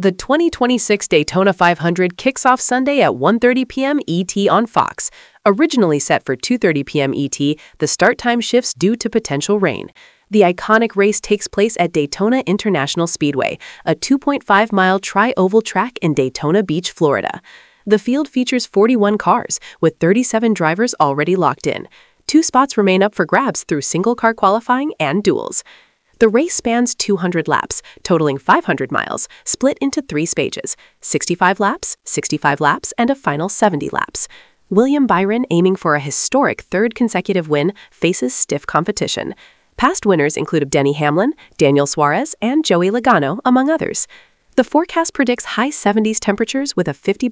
The 2026 Daytona 500 kicks off Sunday at 1:30 p.m. ET on Fox. Originally set for 2:30 p.m. ET, the start time shifts due to potential rain. The iconic race takes place at Daytona International Speedway, a 2.5-mile tri-oval track in Daytona Beach, Florida. The field features 41 cars, with 37 drivers already locked in. 2 spots remain up for grabs through single-car qualifying and duels. The race spans 200 laps, totaling 500 miles, split into 3 stages: 65 laps, and a final 70 laps. William Byron, aiming for a historic 3rd consecutive win, faces stiff competition. Past winners include Denny Hamlin, Daniel Suarez, and Joey Logano, among others. The forecast predicts high 70s temperatures with a 50%